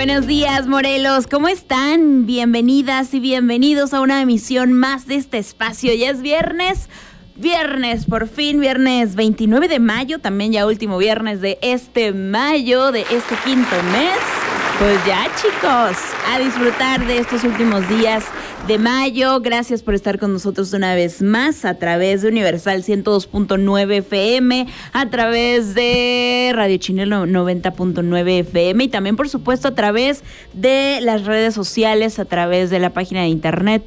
Buenos días, Morelos. ¿Cómo están? Bienvenidas y bienvenidos a una emisión más de este espacio. Ya es viernes. Por fin, viernes 29 de mayo, también ya último viernes de este mayo, de este quinto mes. Pues ya, chicos, a disfrutar de estos últimos días de mayo. Gracias por estar con nosotros una vez más a través de Universal 102.9 FM, a través de Radio Chinelo 90.9 FM y también, por supuesto, a través de las redes sociales, a través de la página de internet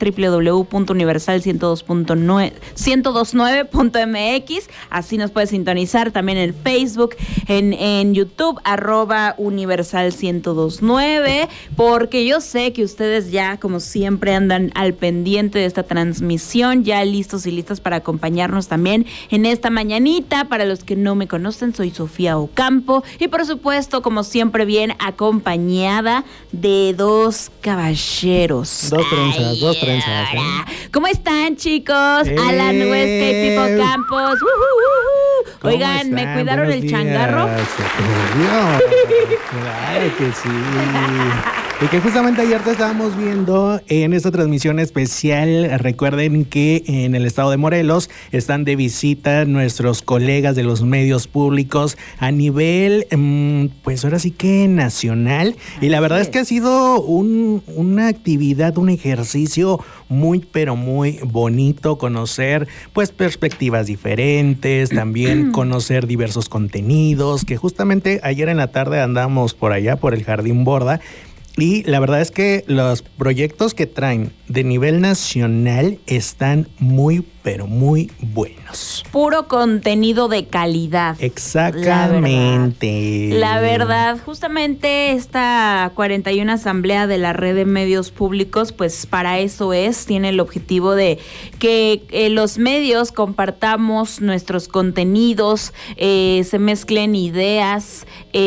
www.universal102.9.mx. Así nos puedes sintonizar también en Facebook, en YouTube, @Universal1029, porque yo sé que ustedes ya, como siempre, andan al pendiente de esta transmisión, ya listos y listas para acompañarnos también en esta mañanita. Para los que no me conocen, soy Sofía Ocampo y, por supuesto, como siempre, bien acompañada de dos caballeros. Dos trenzas. ¿Cómo están, chicos? Alan Huesca y Pipo Campos. Oigan, ¿me cuidaron Buenos el changarro? Claro que sí. Y que justamente ayer te estábamos viendo en esta transmisión especial. Recuerden que en el estado de Morelos están de visita nuestros colegas de los medios públicos a nivel, pues ahora sí que nacional. Y la verdad es que ha sido una actividad, un ejercicio muy, pero muy bonito. Conocer pues perspectivas diferentes, también conocer diversos contenidos, que justamente ayer en la tarde andamos por allá, por el Jardín Borda. Y la verdad es que los proyectos que traen de nivel nacional están muy, pero muy buenos. Puro contenido de calidad. Exactamente. La verdad, justamente esta 41 Asamblea de la Red de Medios Públicos, pues para eso tiene el objetivo de que los medios compartamos nuestros contenidos, se mezclen ideas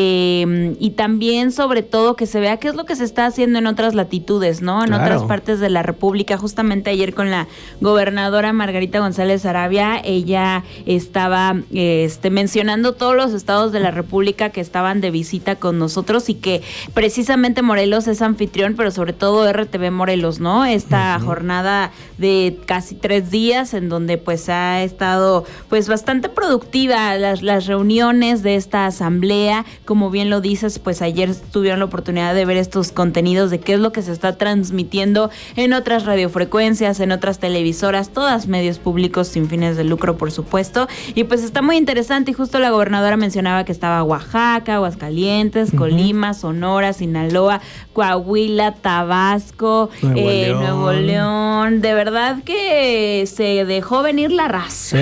y también, sobre todo, que se vea qué es lo que se está haciendo en otras latitudes, ¿no? En otras partes de la República. Justamente ayer con la gobernadora Margarita González Arabia, ella estaba mencionando todos los estados de la República que estaban de visita con nosotros y que precisamente Morelos es anfitrión, pero sobre todo RTV Morelos, ¿no? Esta jornada de casi 3 días en donde pues ha estado pues bastante productiva las reuniones de esta asamblea. Como bien lo dices, pues ayer tuvieron la oportunidad de ver estos contenidos de qué es lo que se está transmitiendo en otras radiofrecuencias, en otras televisoras, todas medios públicos sin fines de lucro, por supuesto. Y pues está muy interesante, y justo la gobernadora mencionaba que estaba Oaxaca, Aguascalientes, Colima, Sonora, Sinaloa, Coahuila, Tabasco, Nuevo León. De verdad que se dejó venir la raza.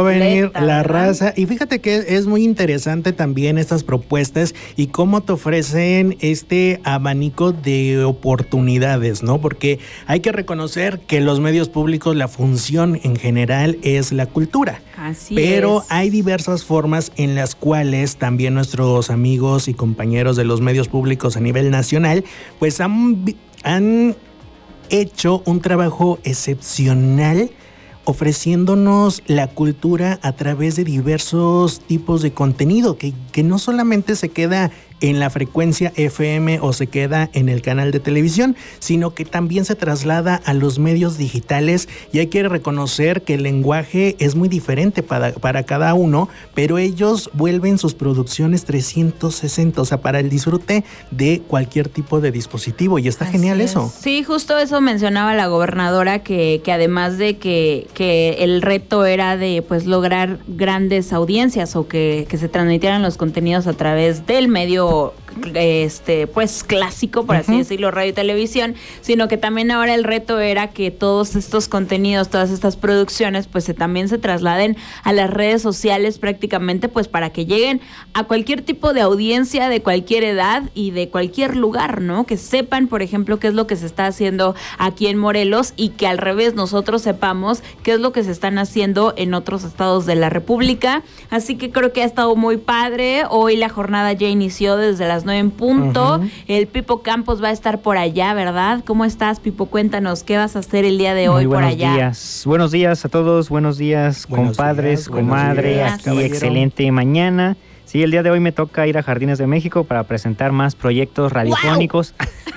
Y fíjate que es muy interesante también estas propuestas y cómo te ofrecen este abanico de oportunidades, ¿no? Porque hay que reconocer que los medios públicos, la función en general es la cultura. Pero hay diversas formas en las cuales también nuestros amigos y compañeros de los medios públicos a nivel nacional pues han hecho un trabajo excepcional ofreciéndonos la cultura a través de diversos tipos de contenido que no solamente se queda en la frecuencia FM o se queda en el canal de televisión, sino que también se traslada a los medios digitales, y hay que reconocer que el lenguaje es muy diferente para cada uno, pero ellos vuelven sus producciones 360, o sea, para el disfrute de cualquier tipo de dispositivo, y está genial eso. Sí, justo eso mencionaba la gobernadora, que además de que el reto era de pues lograr grandes audiencias o que se transmitieran los contenidos a través del medio pues clásico, por así decirlo, radio y televisión, sino que también ahora el reto era que todos estos contenidos, todas estas producciones, pues también se trasladen a las redes sociales prácticamente, pues para que lleguen a cualquier tipo de audiencia, de cualquier edad y de cualquier lugar, ¿no? Que sepan, por ejemplo, qué es lo que se está haciendo aquí en Morelos, y que al revés nosotros sepamos qué es lo que se están haciendo en otros estados de la República. Así que creo que ha estado muy padre. Hoy la jornada ya inició desde las 9 en punto. El Pipo Campos va a estar por allá, ¿verdad? ¿Cómo estás, Pipo? Cuéntanos, ¿qué vas a hacer el día de hoy por allá? Buenos días a todos, buenos días, compadres, comadre, aquí caballero. Excelente mañana. Sí, el día de hoy me toca ir a Jardines de México para presentar más proyectos radiofónicos.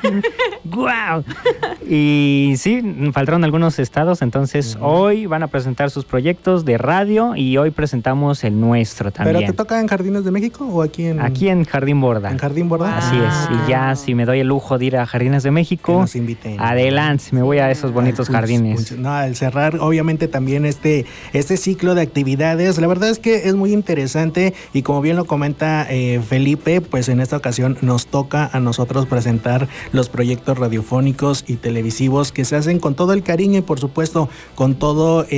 ¡Guau! Y sí, faltaron algunos estados, entonces hoy van a presentar sus proyectos de radio y hoy presentamos el nuestro también. ¿Pero te toca en Jardines de México o aquí en...? Aquí en Jardín Borda. ¿En Jardín Borda? Así es, y ya si me doy el lujo de ir a Jardines de México, que nos inviten. Adelante, me voy a esos bonitos jardines. No, al cerrar obviamente también este ciclo de actividades, la verdad es que es muy interesante y como bien lo comenta Felipe, pues en esta ocasión nos toca a nosotros presentar los proyectos radiofónicos y televisivos que se hacen con todo el cariño y por supuesto con todo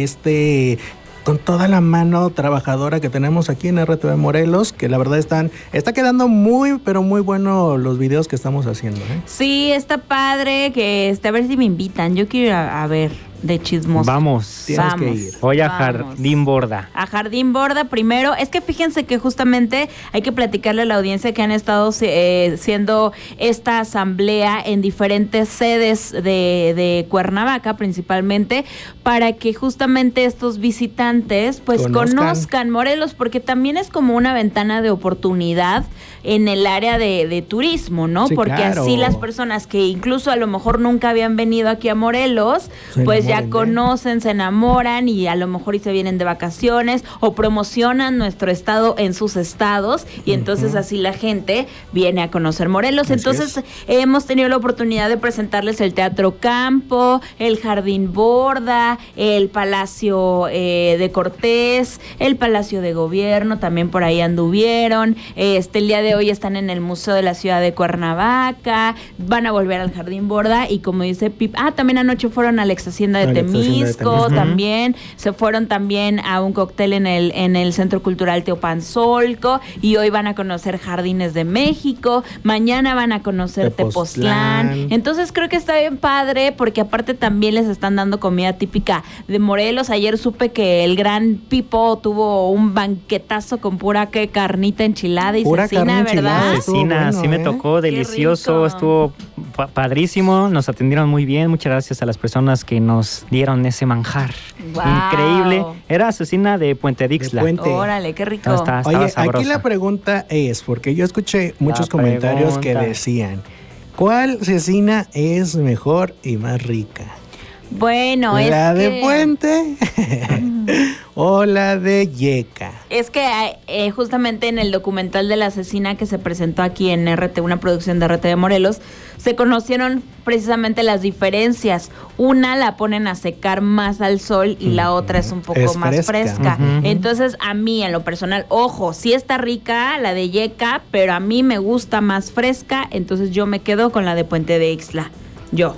con toda la mano trabajadora que tenemos aquí en RTV Morelos, que la verdad está quedando muy, pero muy bueno los videos que estamos haciendo, ¿eh? Sí, está padre, que a ver si me invitan, yo quiero ir a ver de chismoso. Vamos. Tienes que ir. Voy a Jardín Borda. A Jardín Borda primero. Es que fíjense que justamente hay que platicarle a la audiencia que han estado siendo esta asamblea en diferentes sedes de Cuernavaca principalmente, para que justamente estos visitantes pues conozcan Morelos, porque también es como una ventana de oportunidad en el área de turismo, ¿no? Sí, porque claro. Así las personas que incluso a lo mejor nunca habían venido aquí a Morelos, pues ya conocen, se enamoran y a lo mejor y se vienen de vacaciones o promocionan nuestro estado en sus estados y entonces así la gente viene a conocer Morelos. Entonces hemos tenido la oportunidad de presentarles el Teatro Campo, el Jardín Borda, el Palacio de Cortés, el Palacio de Gobierno, también por ahí anduvieron. El día de hoy están en el Museo de la Ciudad de Cuernavaca, van a volver al Jardín Borda y como dice Pip, también anoche fueron a la ex hacienda de Temisco, también se fueron también a un cóctel en el Centro Cultural Teopanzolco y hoy van a conocer Jardines de México, mañana van a conocer Tepoztlán. Entonces creo que está bien padre porque aparte también les están dando comida típica de Morelos. Ayer supe que el gran Pipo tuvo un banquetazo con pura carnita enchilada y cecina, ¿verdad? Cecina, bueno, sí me tocó, delicioso, estuvo padrísimo, nos atendieron muy bien, muchas gracias a las personas que nos dieron ese manjar. Wow. Increíble. Era cecina de Puente Dixla. Órale, qué rico. Estaba Oye, sabrosa. Aquí la pregunta es, porque yo escuché muchos comentarios que decían, ¿cuál cecina es mejor y más rica? Bueno, ¿La de Puente o la de Yeca? Es que justamente en el documental de la cecina que se presentó aquí en RT, una producción de RT de Morelos, se conocieron precisamente las diferencias. Una la ponen a secar más al sol y la otra es un poco más fresca. Entonces, a mí, en lo personal, ojo, sí está rica la de Yeca, pero a mí me gusta más fresca, entonces yo me quedo con la de Puente de Ixtla. Yo.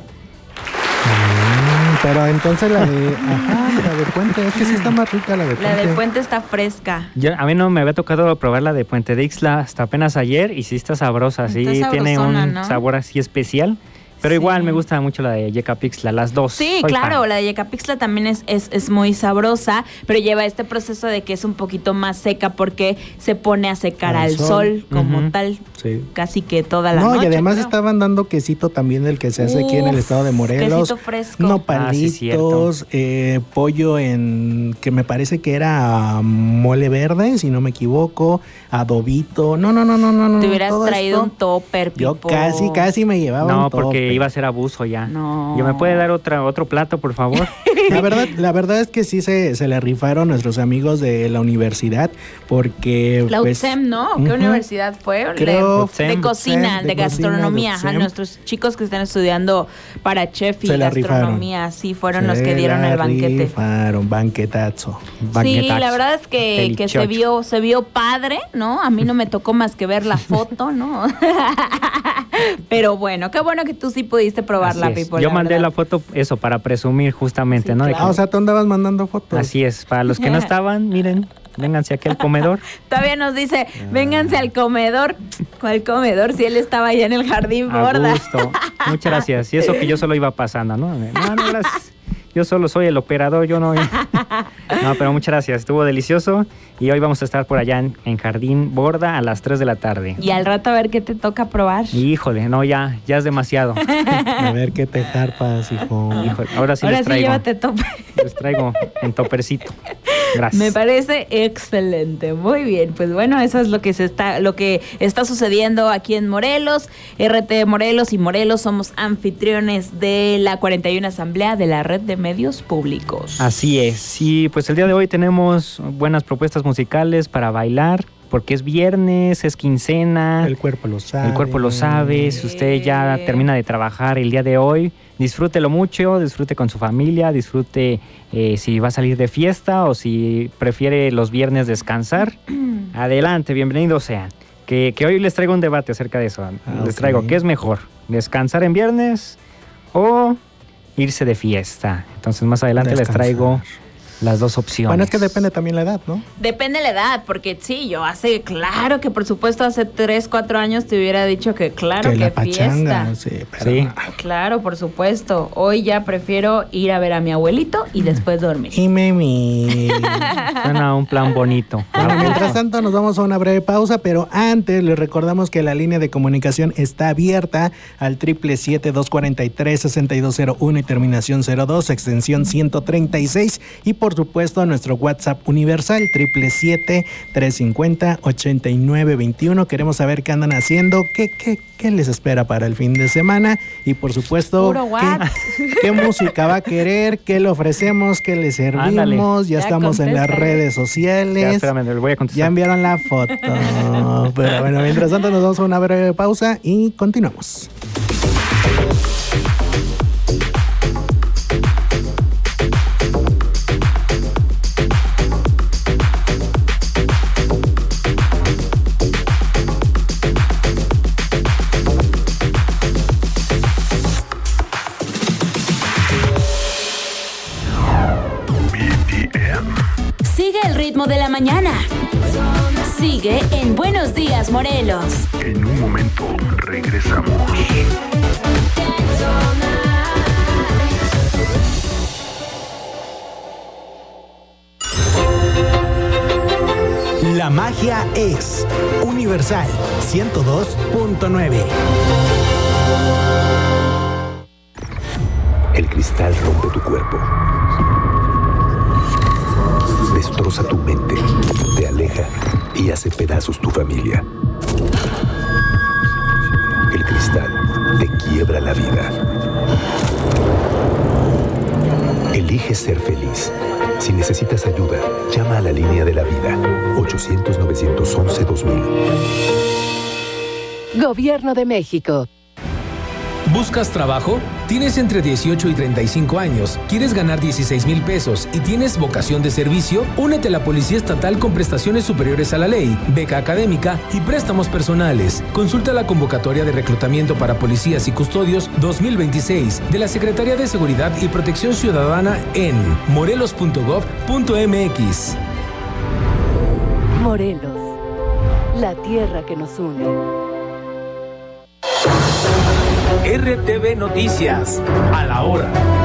Pero entonces la de Puente, es que sí está más rica la de Puente. La de Puente está fresca. A mí no me había tocado probar la de Puente de Ixtla hasta apenas ayer y sí está sabrosa, sí, tiene un sabor así especial. Pero igual me gusta mucho la de Yecapixtla, las dos. Sí, claro, la de Yecapixtla también es muy sabrosa, pero lleva este proceso de que es un poquito más seca porque se pone a secar al sol como tal, casi que toda la noche. No, y además estaban dando quesito también del que se hace aquí en el estado de Morelos. Quesito fresco. Nopalitos, pollo que me parece que era mole verde, si no me equivoco, adobito. No. Te hubieras traído un topper, Pipo. Yo casi me llevaba un topper. Porque iba a ser abuso ya. No. ¿Me puede dar otro plato, por favor? La verdad es que sí se le rifaron nuestros amigos de la universidad, porque... La UTSEM, ¿no? ¿Qué universidad fue? Creo, de cocina, de gastronomía. Nuestros chicos que están estudiando para chef y gastronomía, sí, fueron los que dieron el banquete. Rifaron, banquetazo. Sí, la verdad es que se vio padre, ¿no? A mí no me tocó más que ver la foto, ¿no? Pero bueno, qué bueno que tú sí pudiste probarla, Pipo. Yo mandé la foto, eso, para presumir justamente, ¿no? Claro. O sea, tú andabas mandando fotos. Así es, para los que no estaban, miren, vénganse aquí al comedor. Todavía nos dice, vénganse al comedor. ¿Cuál comedor? Si él estaba allá en el Jardín Borda. Gusto. Muchas gracias. Y eso que yo solo iba pasando, ¿no? No, gracias. Yo solo soy el operador, yo no... No, pero muchas gracias, estuvo delicioso y hoy vamos a estar por allá en Jardín Borda a las 3 de la tarde. Y al rato a ver qué te toca probar. Híjole, no, ya es demasiado. A ver qué te jarpas, hijo. Híjole, ahora sí les traigo. Llévate tope. Les traigo en topercito. Gracias. Me parece excelente. Muy bien. Pues bueno, eso es lo que está sucediendo aquí en Morelos. RT Morelos y Morelos somos anfitriones de la 41 Asamblea de la Red de Medios Públicos. Así es. Y pues el día de hoy tenemos buenas propuestas musicales para bailar, porque es viernes, es quincena. El cuerpo lo sabe. El cuerpo lo sabe. Si usted ya termina de trabajar el día de hoy, disfrútelo mucho, disfrute con su familia, disfrute si va a salir de fiesta o si prefiere los viernes descansar. Adelante, bienvenidos sean. Que hoy les traigo un debate acerca de eso. Les traigo, ¿qué es mejor? ¿Descansar en viernes o irse de fiesta? Entonces más adelante les traigo las dos opciones. Bueno, es que depende también la edad, ¿no? Depende la edad, porque sí, claro que por supuesto hace 3, 4 años te hubiera dicho que claro, que la pachanga, fiesta. sí, pero sí. no. Claro, por supuesto. Hoy ya prefiero ir a ver a mi abuelito y después dormir. Y Memi. Suena un plan bonito. Bueno, mientras tanto nos vamos a una breve pausa, pero antes les recordamos que la línea de comunicación está abierta al 777-243-6201 y terminación 02, extensión 136, y por supuesto a nuestro WhatsApp universal 777-350-8921. Queremos saber qué andan haciendo, qué les espera para el fin de semana y por supuesto qué música va a querer, qué le ofrecemos, qué le servimos. Ándale. Ya estamos en las redes sociales. Ya, espérame, le voy a contestar. Ya enviaron la foto. Pero bueno, mientras tanto nos vamos a una breve pausa y continuamos. Sigue el ritmo de la mañana. Sigue en Buenos Días, Morelos. En un momento regresamos. La magia es Universal 102.9. El cristal rompe tu cuerpo. Destroza tu mente, te aleja y hace pedazos tu familia. El cristal te quiebra la vida. Elige ser feliz. Si necesitas ayuda, llama a la línea de la vida. 800-911-2000. Gobierno de México. ¿Buscas trabajo? ¿Tienes entre 18 y 35 años? ¿Quieres ganar 16,000 pesos y tienes vocación de servicio? Únete a la Policía Estatal con prestaciones superiores a la ley, beca académica y préstamos personales. Consulta la convocatoria de reclutamiento para policías y custodios 2026 de la Secretaría de Seguridad y Protección Ciudadana en morelos.gov.mx. Morelos, la tierra que nos une. RTV Noticias, a la hora.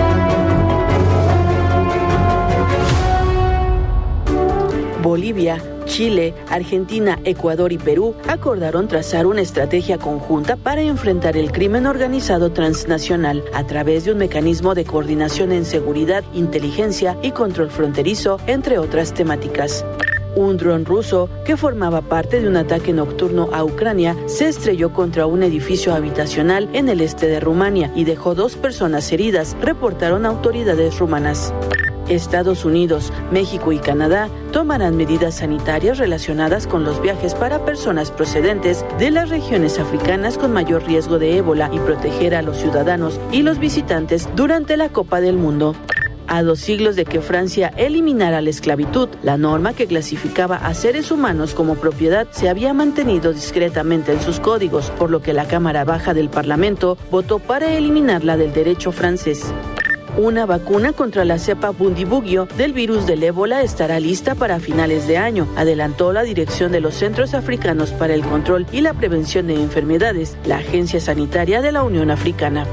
Bolivia, Chile, Argentina, Ecuador y Perú acordaron trazar una estrategia conjunta para enfrentar el crimen organizado transnacional a través de un mecanismo de coordinación en seguridad, inteligencia y control fronterizo, entre otras temáticas. Un dron ruso que formaba parte de un ataque nocturno a Ucrania se estrelló contra un edificio habitacional en el este de Rumania y dejó 2 personas heridas, reportaron autoridades rumanas. Estados Unidos, México y Canadá tomarán medidas sanitarias relacionadas con los viajes para personas procedentes de las regiones africanas con mayor riesgo de ébola y proteger a los ciudadanos y los visitantes durante la Copa del Mundo. A 2 siglos de que Francia eliminara la esclavitud, la norma que clasificaba a seres humanos como propiedad se había mantenido discretamente en sus códigos, por lo que la Cámara Baja del Parlamento votó para eliminarla del derecho francés. Una vacuna contra la cepa Bundibugyo del virus del ébola estará lista para finales de año, adelantó la Dirección de los Centros Africanos para el Control y la Prevención de Enfermedades, la Agencia Sanitaria de la Unión Africana.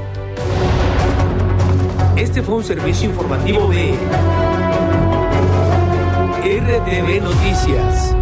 Este fue un servicio informativo de RTV Noticias.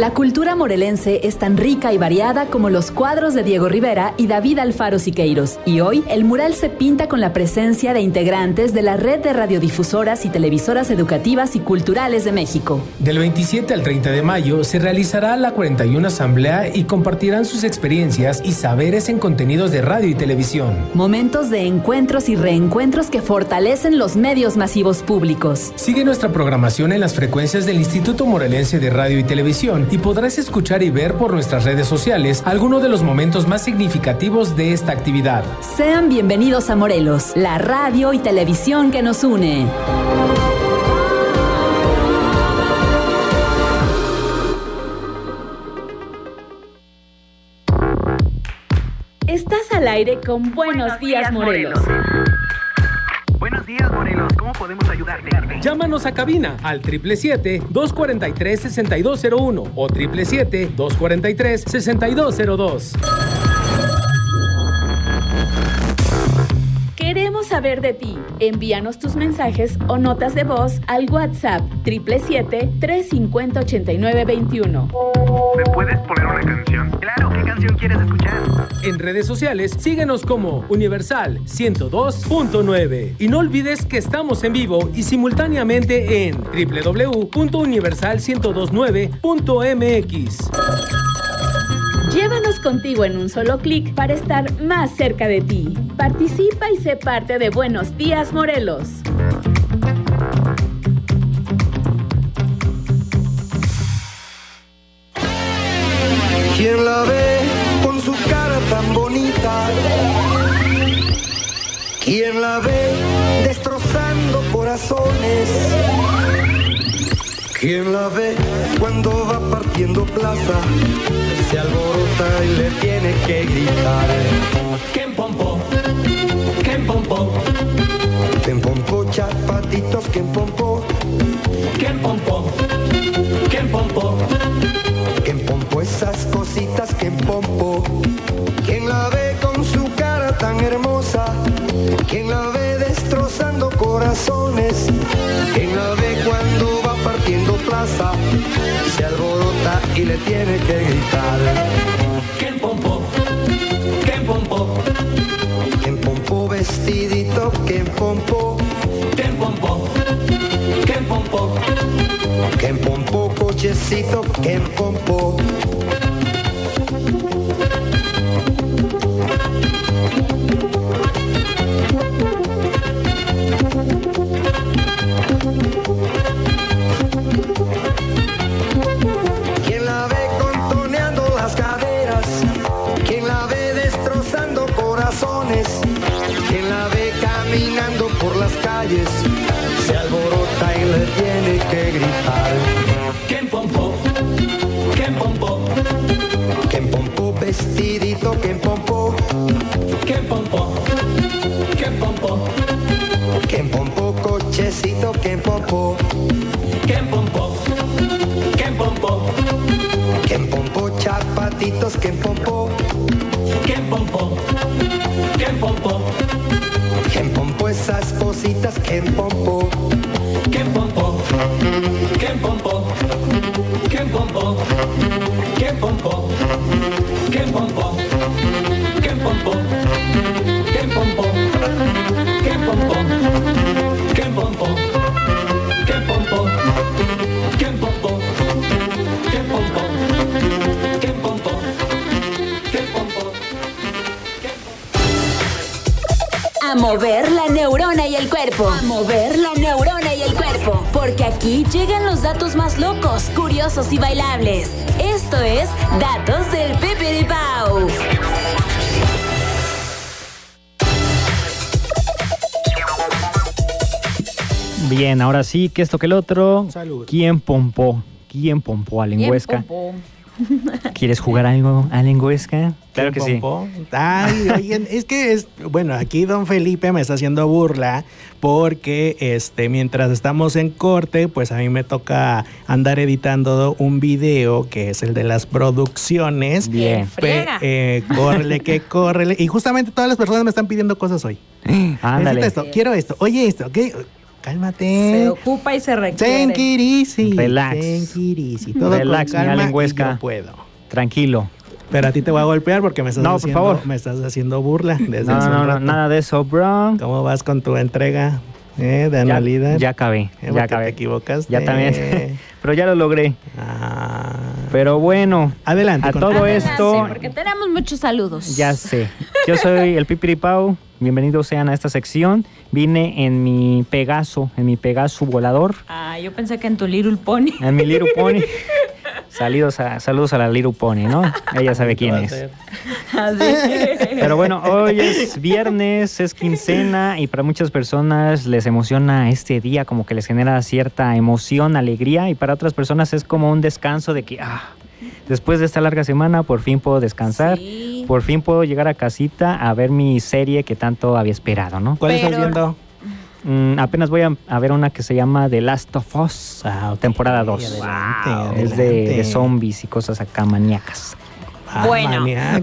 La cultura morelense es tan rica y variada como los cuadros de Diego Rivera y David Alfaro Siqueiros. Y hoy, el mural se pinta con la presencia de integrantes de la red de radiodifusoras y televisoras educativas y culturales de México. Del 27 al 30 de mayo se realizará la 41 Asamblea y compartirán sus experiencias y saberes en contenidos de radio y televisión. Momentos de encuentros y reencuentros que fortalecen los medios masivos públicos. Sigue nuestra programación en las frecuencias del Instituto Morelense de Radio y Televisión y podrás escuchar y ver por nuestras redes sociales algunos de los momentos más significativos de esta actividad. Sean bienvenidos a Morelos, la radio y televisión que nos une. Estás al aire con Buenos Días, Morelos. Buenos días, Morelos. ¿Cómo podemos ayudarte? Llámanos a cabina al 777-243-6201 o 777-243-6202. Queremos saber de ti. Envíanos tus mensajes o notas de voz al WhatsApp 777-350-8921. ¿Me puedes poner una canción? Claro, ¿qué canción quieres escuchar? En redes sociales, síguenos como Universal 102.9. Y no olvides que estamos en vivo y simultáneamente en www.universal1029.mx. Llévanos contigo en un solo clic para estar más cerca de ti. Participa y sé parte de Buenos Días, Morelos. ¿Quién la ve con su cara tan bonita? ¿Quién la ve destrozando corazones? ¿Quién la ve cuando va partiendo plaza? Se alborota y le tiene que gritar. ¿Quién pompó? ¿Quién pompó? ¿Quién pompó, chapatitos? ¿Quién pompó? ¿Quién pompó? ¿Quién pompó? ¿Quién pompó esas cositas? ¿Quién pompó? ¿Quién la ve con su cara tan hermosa? ¿Quién la ve destrozando corazones? ¿Quién la ve cuando va partiendo plaza? Se alborota y le tiene que gritar. ¿Quién pompó? ¿Quién pompó? ¿Quién pompó vestidito? ¿Quién pompó? ¿Quién pompó? ¿Quién pompó? ¿Quién pompó cochecito? ¿Quién pompó? ¿Quién la ve contoneando las caderas? ¿Quién la ve destrozando corazones? ¿Quién la ve caminando por las calles? Se alborota y le tiene que gritar. ¿Quién pompó? ¿Quién pompó? ¿Quién pompó vestidito? ¿Quién pompó? ¿Quién pompó? ¿Quién pompó? ¿Quién pompó cochecito? ¿Quién pompó? ¿Quién pompó? ¿Quién pompó? ¿Quién pompó chapatitos? ¿Quién pompó? ¿Quién pompó? ¿Quién pompó? ¿Quién pompó esas cositas? ¿Quién pompó? ¿Quién pompó? ¿Quién pompó? ¿Quién pompó? ¿Quién pompó? ¿Quién pompó? ¿Quién pompó? ¿Quién pompó? ¿Quién pompó? ¿Quién pompó? ¿Quién pompó? ¿Quién pompó? ¿Quién pompó? ¿Quién pompó? ¿Quién pompó? A mover la neurona y el cuerpo. A mover la neurona y el cuerpo. Porque aquí llegan los datos más locos, curiosos y bailables. Esto es Datos del Pipiripao. Bien, ahora sí, que esto que el otro. Salud. ¿Quién pompó? ¿Quién pompó a Lengüesca? ¿Quién pompó? ¿Quieres jugar algo a Lengüesca? Claro que sí. Ay, oigan, es que bueno, aquí don Felipe me está haciendo burla porque mientras estamos en corte, pues a mí me toca andar editando un video que es el de las producciones. Bien. Córrele, que córrele. Y justamente todas las personas me están pidiendo cosas hoy. Ándale. Necesito esto, quiero esto, oye esto, ¿qué? Cálmate. Se ocupa y se requiere. Take it easy. Relax. Take it easy. Todo Relax, con calma, mi Allen Huesca. y yo puedo. Tranquilo. Pero a ti te voy a golpear porque me estás No, por favor. me estás haciendo burla. Desde No, hace un no, rato. nada de eso, bro. ¿Cómo vas con tu entrega de anualidad? Ya acabé, ya acabé. Te equivocaste. Ya también. Pero ya lo logré. Pero bueno, adelante. A todo esto. Porque tenemos muchos saludos. Ya sé. Yo soy el Pipiripau. Bienvenidos sean a esta sección. Vine en mi Pegaso volador. Ah, yo pensé que en tu Little Pony. En mi Little Pony. Saludos a la Little Pony, ¿no? Ella sabe quién es. Pero bueno, hoy es viernes, es quincena y para muchas personas les emociona este día, como que les genera cierta emoción, alegría, y para otras personas es como un descanso de que, después de esta larga semana por fin puedo descansar, por fin puedo llegar a casita a ver mi serie que tanto había esperado, ¿no? ¿Cuál estás viendo? Apenas voy a ver una que se llama The Last of Us, temporada 2. Adelante. Es de zombies y cosas acá maníacas. Bueno.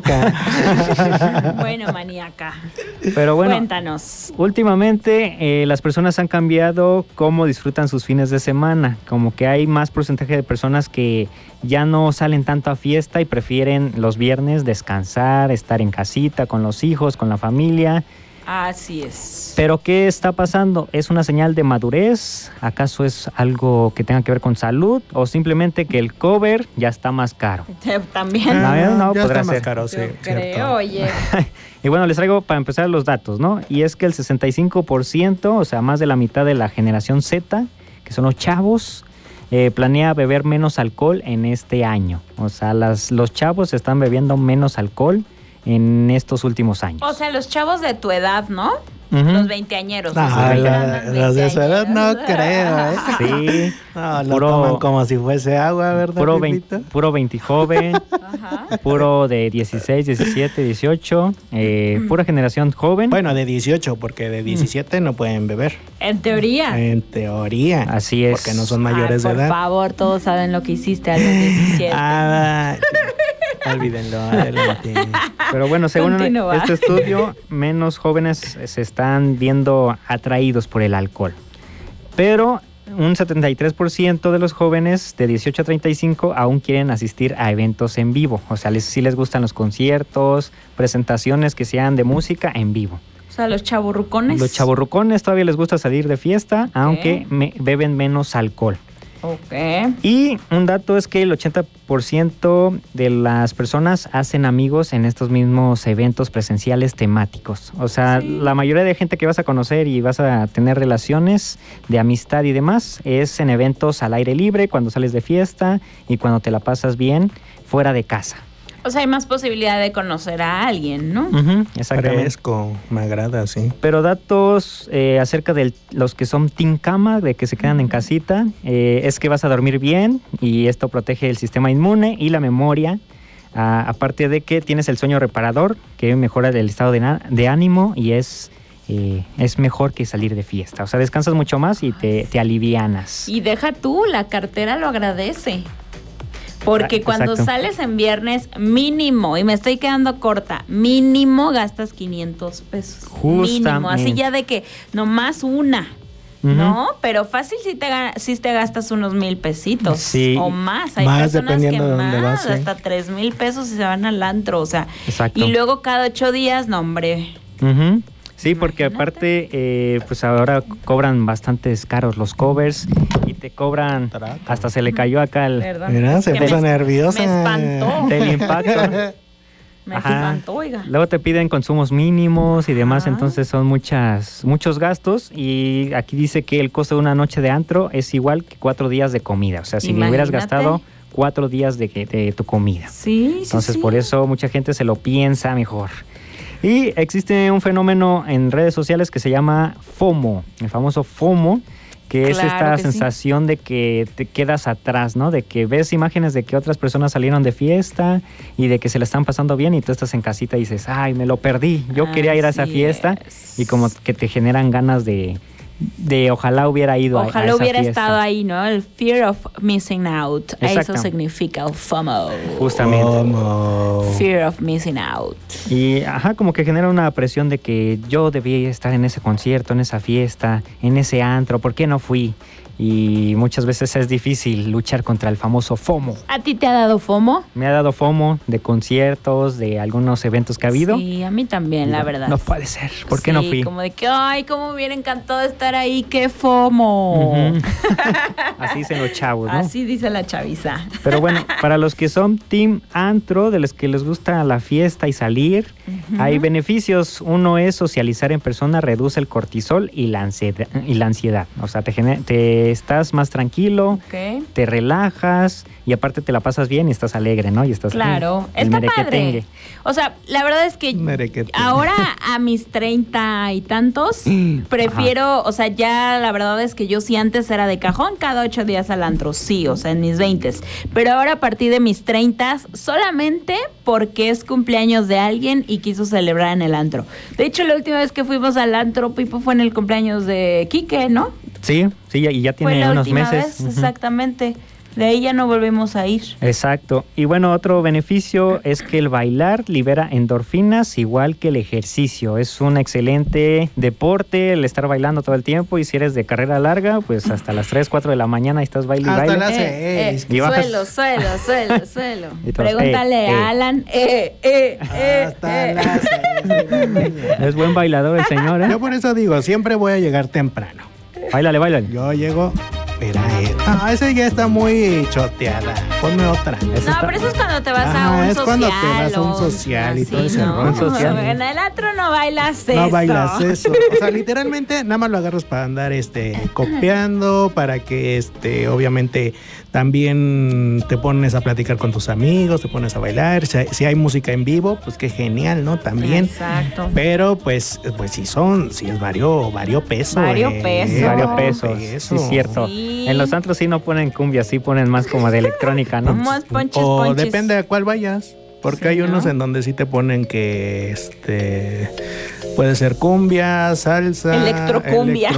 Maníaca. Bueno, maníaca. Pero bueno, cuéntanos. Últimamente las personas han cambiado cómo disfrutan sus fines de semana. Como que hay más porcentaje de personas que ya no salen tanto a fiesta y prefieren los viernes descansar, estar en casita con los hijos, con la familia. Así es. ¿Pero qué está pasando? ¿Es una señal de madurez? ¿Acaso es algo que tenga que ver con salud? ¿O simplemente que el cover ya está más caro? También. No, ya podrá está ser. más caro, sí. Yo creo, oye. Y bueno, les traigo para empezar los datos, ¿no? Y es que el 65%, o sea, más de la mitad de la generación Z, que son los chavos, planea beber menos alcohol en este año. O sea, los chavos están bebiendo menos alcohol en estos últimos años. O sea, los chavos de tu edad, ¿no? Los veinteañeros. Los de su edad no creo, ¿eh? Sí. No, lo toman como si fuese agua, ¿verdad? Puro 20 joven, puro de 16, 17, 18, pura generación joven. Bueno, de 18, porque de 17 no pueden beber. En teoría. En teoría. Así es. Porque no son mayores de edad. Por favor, todos saben lo que hiciste a los 17. Olvídenlo, adelante. Pero bueno, según Continúa. este estudio, menos jóvenes se están viendo atraídos por el alcohol. Pero un 73% de los jóvenes de 18 a 35 aún quieren asistir a eventos en vivo. O sea, sí les gustan los conciertos, presentaciones que sean de música en vivo. O sea, los chavorrucones. Los chavorrucones todavía les gusta salir de fiesta, aunque beben menos alcohol. Ok. Y un dato es que el 80% de las personas hacen amigos en estos mismos eventos presenciales temáticos. O sea, la mayoría de gente que vas a conocer y vas a tener relaciones de amistad y demás es en eventos al aire libre, cuando sales de fiesta y cuando te la pasas bien fuera de casa. O sea, hay más posibilidad de conocer a alguien, ¿no? Exactamente. Fresco, me agrada, sí. Pero datos acerca de los que son team cama, de que se quedan en casita, es que vas a dormir bien y esto protege el sistema inmune y la memoria. Aparte de que tienes el sueño reparador, que mejora el estado de ánimo y es mejor que salir de fiesta. O sea, descansas mucho más y te alivianas. Y deja tú, la cartera lo agradece. Porque cuando sales en viernes, mínimo, y me estoy quedando corta, mínimo gastas 500 pesos. Justamente. Mínimo, así ya de que nomás una, ¿no? Pero fácil si te gastas unos 1,000 pesitos. Sí. O más. Hay más personas dependiendo que de dónde vas, ¿sí? hasta 3,000 pesos y se van al antro, o sea. Exacto. Y luego cada 8 días, no, hombre. Sí, porque aparte, pues ahora cobran bastantes caros los covers y te cobran, hasta se le cayó acá el... Perdón. Mira, se puso nerviosa. Me espantó. Del impacto. Me espantó, oiga. Luego te piden consumos mínimos y demás, entonces son muchos gastos y aquí dice que el costo de una noche de antro es igual que 4 días de comida. O sea, si le hubieras gastado 4 días de tu comida. Sí, entonces por eso mucha gente se lo piensa mejor. Y existe un fenómeno en redes sociales que se llama FOMO, el famoso FOMO, que es esta sensación de que te quedas atrás, ¿no? De que ves imágenes de que otras personas salieron de fiesta y de que se la están pasando bien y tú estás en casita y dices, ay, me lo perdí, yo quería ir a esa fiesta. Y como que te generan ganas de ojalá hubiera ido a esa Ojalá hubiera fiesta. estado ahí, ¿no? El fear of missing out. Exacto. Eso significa el FOMO. Justamente. Fear of missing out. Y como que genera una presión de que yo debía estar en ese concierto, en esa fiesta, en ese antro, ¿por qué no fui? Y muchas veces es difícil luchar contra el famoso FOMO. ¿A ti te ha dado FOMO? Me ha dado FOMO de conciertos, de algunos eventos que ha habido. Sí, a mí también, la verdad. No puede ser. ¿Por qué no fui? Como de que, ay, cómo me hubiera encantado estar ahí, qué FOMO. Así dicen los chavos, ¿no? Así dice la chaviza. Pero bueno, para los que son team antro, de los que les gusta la fiesta y salir, hay beneficios. Uno es socializar en persona, reduce el cortisol y la ansiedad. O sea, te estás más tranquilo, te relajas y aparte te la pasas bien y estás alegre, ¿no? Y estás está padre. O sea, la verdad es que ahora a mis 30 y tantos prefiero, o sea, ya la verdad es que yo sí antes era de cajón cada 8 días al antro, sí, o sea, en mis 20s. Pero ahora a partir de mis 30 solamente porque es cumpleaños de alguien y quiso celebrar en el antro. De hecho, la última vez que fuimos al antro, Pipo, fue en el cumpleaños de Quique, ¿no? Sí, y ya tiene unos meses. Fue la última vez, exactamente. De ahí ya no volvemos a ir. Exacto. Y bueno, otro beneficio es que el bailar libera endorfinas igual que el ejercicio. Es un excelente deporte el estar bailando todo el tiempo y si eres de carrera larga, pues hasta las 3, 4 de la mañana estás bailando. Hasta las 6. Suelo. Pregúntale a Alan. Hasta las 6. Es buen bailador el señor, ¿eh? Yo por eso digo, siempre voy a llegar temprano. Báilale. Yo llego... Mira, esa ya está muy choteada. Ponme otra. Pero eso es cuando te vas a un social. Es cuando te vas a un social y todo ese rollo. En el antro no bailas eso. No bailas eso. O sea, literalmente nada más lo agarras para andar copiando, para que obviamente también te pones a platicar con tus amigos, te pones a bailar. Si hay música en vivo, pues qué genial, ¿no? También. Exacto. Pero pues sí es vario peso. Vario peso. Sí, es cierto. Sí. En los antros sí no ponen cumbia, sí ponen más como de electrónica, ¿no? Ponches. Depende a cuál vayas. Porque hay unos en donde sí te ponen que puede ser cumbia, salsa, electrocumbia,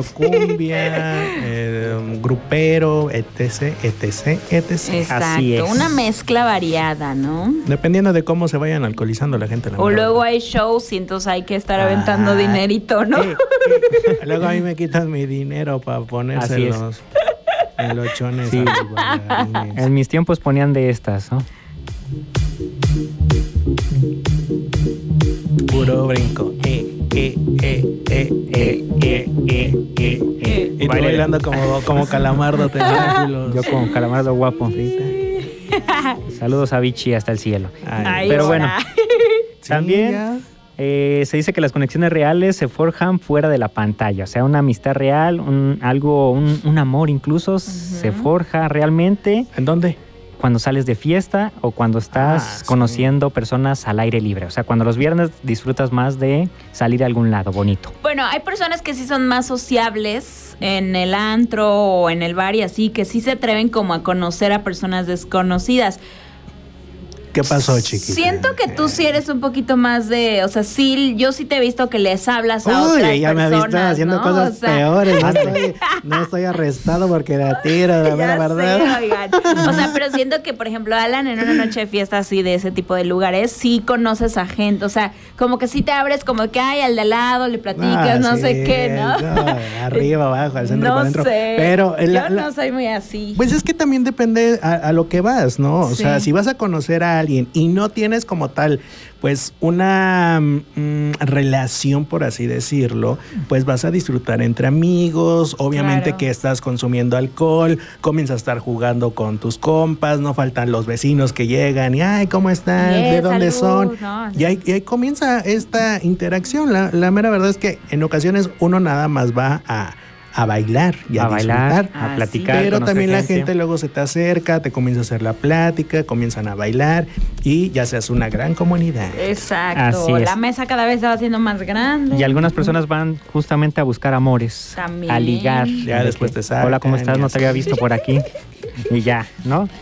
grupero, etc. Exacto, así es. Una mezcla variada, ¿no? Dependiendo de cómo se vayan alcoholizando la gente. Luego hay shows y entonces hay que estar aventando dinerito, ¿no? Luego a mí me quitan mi dinero para ponérselos en los chones. Sí. En mis tiempos ponían de estas, ¿no? Puro brinco. Y tú bailando como Calamardo. Yo como Calamardo guapo. Saludos a Vichy hasta el cielo. Pero bueno, también se dice que las conexiones reales se forjan fuera de la pantalla. O sea, una amistad real, un amor incluso se forja realmente. ¿En dónde? Cuando sales de fiesta o cuando estás conociendo personas al aire libre. O sea, cuando los viernes disfrutas más de salir a algún lado bonito. Bueno, hay personas que sí son más sociables en el antro o en el bar y así, que sí se atreven como a conocer a personas desconocidas. ¿Qué pasó, chiquita? Siento que tú sí eres un poquito más de... O sea, sí, yo sí te he visto que les hablas a otras personas. Ya me has visto haciendo cosas peores. No estoy arrestado porque la tiro, la verdad. Sé, oigan. O sea, pero siento que, por ejemplo, Alan, en una noche de fiesta así de ese tipo de lugares, sí conoces a gente. O sea, como que sí te abres como que, al de al lado, le platicas, sé qué, ¿no? Arriba, abajo, al centro, para adentro. Sé. Pero yo no soy muy así. Pues es que también depende a lo que vas, ¿no? O sea, si vas a conocer a alguien y no tienes como tal pues una relación, por así decirlo, pues vas a disfrutar entre amigos, obviamente que estás consumiendo alcohol, comienzas a estar jugando con tus compas, no faltan los vecinos que llegan y ay, ¿cómo están? ¿De dónde son? Y ahí comienza esta interacción. La mera verdad es que en ocasiones uno nada más va a bailar y a disfrutar, a platicar. Pero también la gente luego se te acerca, te comienza a hacer la plática, comienzan a bailar y ya se hace una gran comunidad. Exacto. La mesa cada vez se va haciendo más grande. Y algunas personas van justamente a buscar amores, a ligar. Ya después te sacan. Hola, ¿cómo estás? No te había visto por aquí. Y ya, ¿no?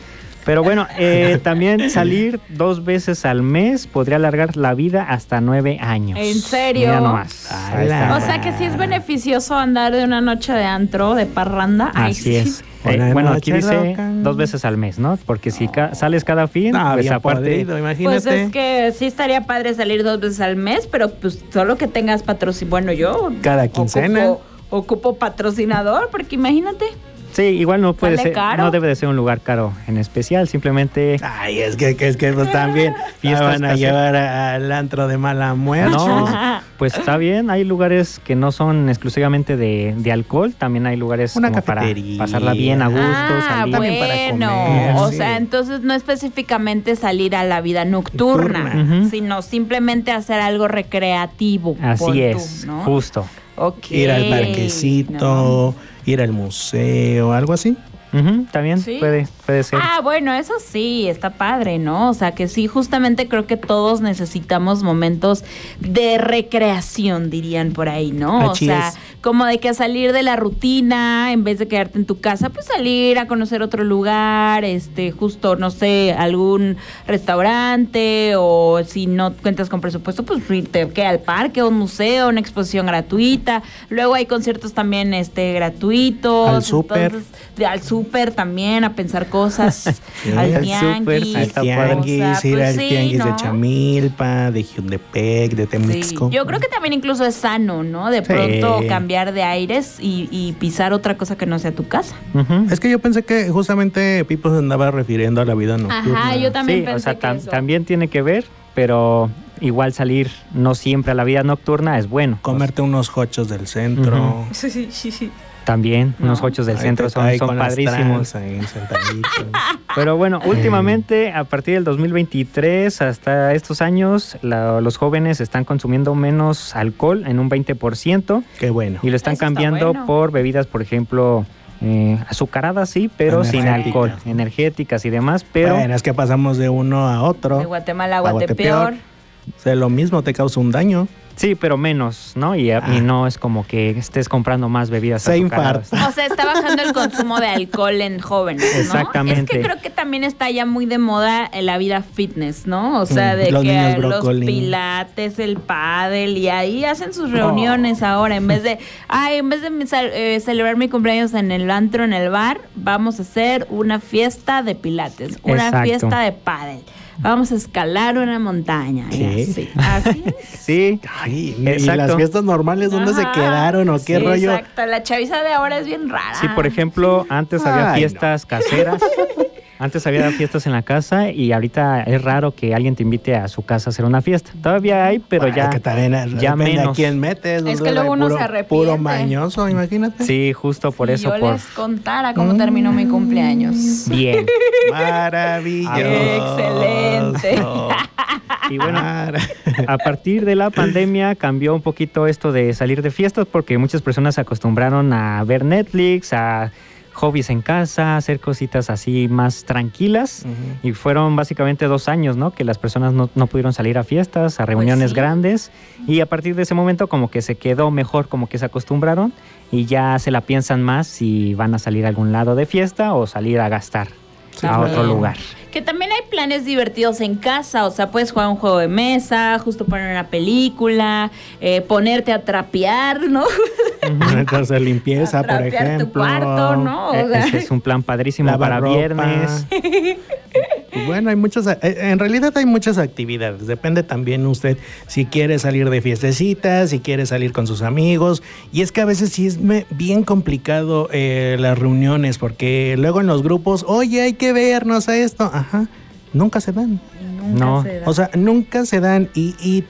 Pero bueno, también salir 2 veces al mes podría alargar la vida hasta 9 años. ¿En serio? Mira nomás. O sea que sí es beneficioso andar de una noche de antro, de parranda. Así es. Bueno, aquí dice 2 veces al mes, ¿no? Porque si sales cada fin, pues aparte... imagínate. Pues es que sí estaría padre salir 2 veces al mes, pero pues solo que tengas patrocinador. Bueno, yo... Cada quincena. Ocupo patrocinador, porque imagínate... Sí, igual no puede ser, caro. no debe de ser un lugar caro en especial, simplemente... Ay, es que pues también van a llevar al antro de mala muerte. No, pues está bien, hay lugares que no son exclusivamente de alcohol, también hay lugares como para pasarla bien a gusto, salir. Bueno, para comer, o sea, entonces no específicamente salir a la vida nocturna, sino simplemente hacer algo recreativo. Así es, ¿no? Justo. Okay, ir al parquecito, ir al museo, algo así. También ¿sí? puede ser. Bueno, eso sí, está padre, ¿no? O sea, que sí, justamente creo que todos necesitamos momentos de recreación, dirían por ahí, ¿no? Así o sea, es. Como de que salir de la rutina, en vez de quedarte en tu casa, pues salir a conocer otro lugar, justo, no sé, algún restaurante, o si no cuentas con presupuesto, pues irte al parque, a un museo, una exposición gratuita. Luego hay conciertos también gratuitos. Al súper. Al súper también, a pensar cosas, al tianguis. Ir al tianguis de Chamilpa, de Jutepec, de Temixco. Sí. Yo creo que también incluso es sano, ¿no? De pronto cambiar de aires y pisar otra cosa que no sea tu casa. Es que yo pensé que justamente Pipo se andaba refiriendo a la vida nocturna. Ajá, yo también pensé que eso. También tiene que ver, pero igual salir no siempre a la vida nocturna es bueno. Comerte unos hochos del centro. Sí. También, unos hochos del centro son padrísimos. Pero bueno, últimamente, a partir del 2023 hasta estos años, los jóvenes están consumiendo menos alcohol en un 20%. Qué bueno. Y lo están cambiando por bebidas, por ejemplo, azucaradas, sí, pero sin alcohol, energéticas y demás. Pero bueno, es que pasamos de uno a otro. De Guatemala a Guatepeor. O sea, lo mismo te causa un daño. Sí, pero menos, ¿no? Y no es como que estés comprando más bebidas azucaradas. O sea, está bajando el consumo de alcohol en jóvenes, ¿no? Exactamente. Es que creo que también está ya muy de moda la vida fitness, ¿no? O sea, de los que los pilates, el pádel, y ahí hacen sus reuniones ahora. En vez de celebrar mi cumpleaños en el antro, en el bar, vamos a hacer una fiesta de pilates, una fiesta de pádel. Vamos a escalar una montaña. ¿Qué? Así es. Sí. Ay, ¿y las fiestas normales dónde se quedaron o qué rollo? Exacto, la chaviza de ahora es bien rara. Sí, por ejemplo, antes había fiestas caseras. Antes había fiestas en la casa y ahorita es raro que alguien te invite a su casa a hacer una fiesta. Todavía hay, pero ya menos. ¿A quién metes? Es que luego uno se arrepiente. Puro mañoso, imagínate. Sí, justo por eso. Yo les contara cómo terminó mi cumpleaños. Bien. Maravilloso. Excelente. Y bueno, a partir de la pandemia cambió un poquito esto de salir de fiestas porque muchas personas se acostumbraron a ver Netflix, a hobbies en casa, hacer cositas así más tranquilas. Y fueron básicamente 2 años, ¿no? Que las personas no pudieron salir a fiestas, a reuniones grandes. Y a partir de ese momento como que se quedó mejor, como que se acostumbraron y ya se la piensan más si van a salir a algún lado de fiesta o salir a gastar a otro lugar. Que también hay planes divertidos en casa, o sea, puedes jugar un juego de mesa, justo poner una película, ponerte a trapear, ¿no? Ponerte a hacer limpieza, por ejemplo. Tu cuarto, ¿no? Ese es un plan padrísimo para viernes. Bueno, hay en realidad hay muchas actividades. Depende también usted si quiere salir de fiestecitas, si quiere salir con sus amigos. Y es que a veces sí es bien complicado las reuniones, porque luego en los grupos, oye, hay que vernos a esto. Ajá, nunca se dan. Nunca se dan. O sea, nunca se dan y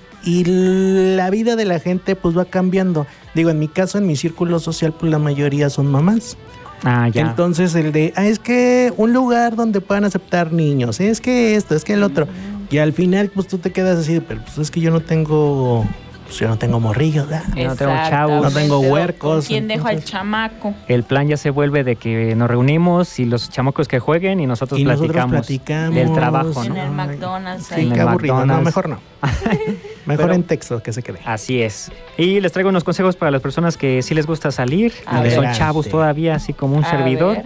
la vida de la gente pues va cambiando. Digo, en mi caso, en mi círculo social, pues la mayoría son mamás. Ya. Entonces es que un lugar donde puedan aceptar niños, es que esto, es que el otro. Y al final pues tú te quedas así, pero pues es que yo no tengo morrillos, ¿verdad? No tengo chavos, no tengo huercos. ¿Quién dejo al chamaco? El plan ya se vuelve de que nos reunimos y los chamacos que jueguen y nosotros platicamos del trabajo, ¿no? En el McDonald's. Sí, qué aburrido. No, mejor no. Mejor en texto, que se quede. Así es. Y les traigo unos consejos para las personas que sí les gusta salir, que son chavos todavía, así como un servidor.